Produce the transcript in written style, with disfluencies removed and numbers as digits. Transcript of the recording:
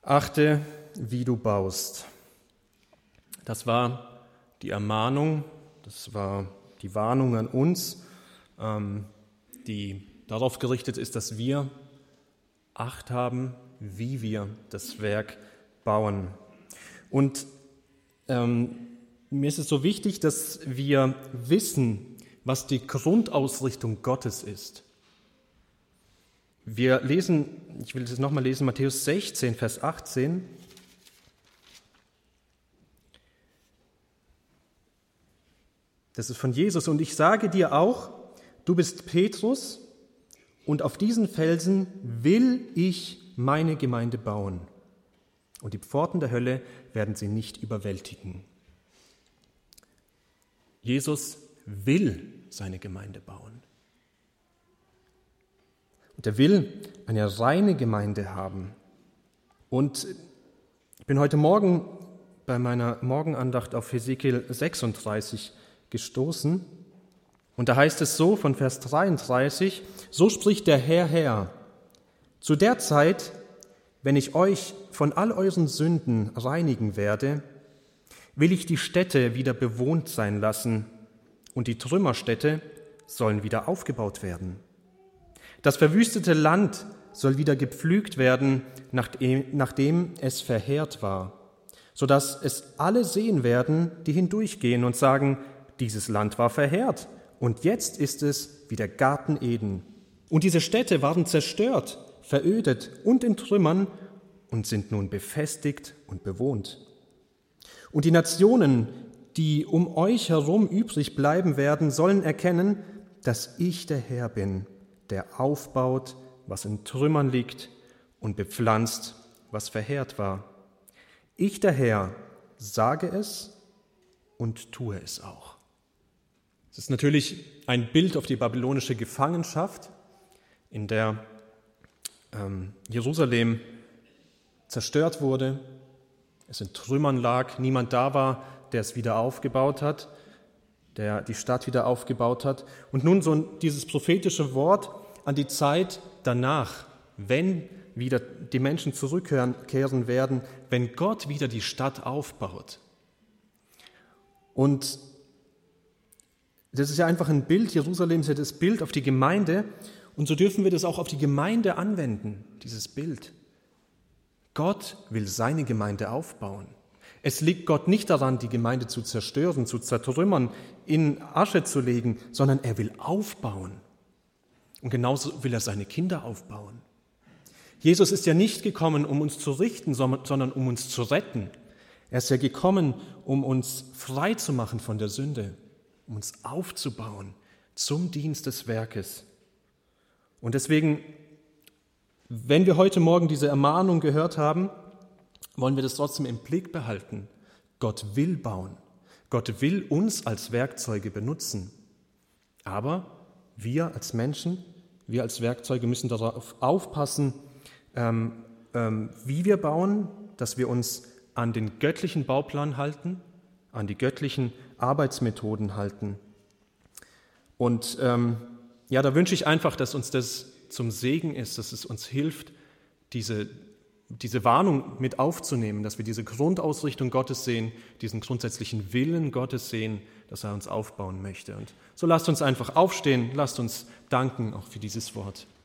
Achte, wie du baust. Das war die Ermahnung, das war die Warnung an uns, die darauf gerichtet ist, dass wir Acht haben, wie wir das Werk bauen. Und mir ist es so wichtig, dass wir wissen, was die Grundausrichtung Gottes ist. Wir lesen, ich will das nochmal lesen, Matthäus 16, Vers 18. Das ist von Jesus. Und ich sage dir auch, du bist Petrus, und auf diesen Felsen will ich meine Gemeinde bauen. Und die Pforten der Hölle werden sie nicht überwältigen. Jesus will seine Gemeinde bauen. Und er will eine reine Gemeinde haben. Und ich bin heute Morgen bei meiner Morgenandacht auf Hesekiel 36 gestoßen. Und da heißt es so von Vers 33, so spricht der Herr, zu der Zeit, wenn ich euch von all euren Sünden reinigen werde, will ich die Städte wieder bewohnt sein lassen und die Trümmerstädte sollen wieder aufgebaut werden. Das verwüstete Land soll wieder gepflügt werden, nachdem es verheert war, sodass es alle sehen werden, die hindurchgehen und sagen, dieses Land war verheert und jetzt ist es wie der Garten Eden. Und diese Städte waren zerstört, verödet und in Trümmern und sind nun befestigt und bewohnt. Und die Nationen, die um euch herum übrig bleiben werden, sollen erkennen, dass ich der Herr bin, der aufbaut, was in Trümmern liegt, und bepflanzt, was verheert war. Ich, der Herr, sage es und tue es auch. Es ist natürlich ein Bild auf die babylonische Gefangenschaft, in der Jerusalem zerstört wurde, es in Trümmern lag, niemand da war, der es wieder aufgebaut hat, der die Stadt wieder aufgebaut hat. Und nun so dieses prophetische Wort an die Zeit danach, wenn wieder die Menschen zurückkehren werden, wenn Gott wieder die Stadt aufbaut. Und das ist ja einfach ein Bild, Jerusalem ist ja das Bild auf die Gemeinde, und so dürfen wir das auch auf die Gemeinde anwenden, dieses Bild. Gott will seine Gemeinde aufbauen. Es liegt Gott nicht daran, die Gemeinde zu zerstören, zu zertrümmern, in Asche zu legen, sondern er will aufbauen. Und genauso will er seine Kinder aufbauen. Jesus ist ja nicht gekommen, um uns zu richten, sondern um uns zu retten. Er ist ja gekommen, um uns frei zu machen von der Sünde, um uns aufzubauen zum Dienst des Werkes. Und deswegen, wenn wir heute Morgen diese Ermahnung gehört haben, wollen wir das trotzdem im Blick behalten. Gott will bauen. Gott will uns als Werkzeuge benutzen. Aber wir als Menschen, wir als Werkzeuge müssen darauf aufpassen, wie wir bauen, dass wir uns an den göttlichen Bauplan halten, an die göttlichen Arbeitsmethoden halten. Und da wünsche ich einfach, dass uns das zum Segen ist, dass es uns hilft, diese Warnung mit aufzunehmen, dass wir diese Grundausrichtung Gottes sehen, diesen grundsätzlichen Willen Gottes sehen, dass er uns aufbauen möchte. Und so lasst uns einfach aufstehen, lasst uns danken auch für dieses Wort.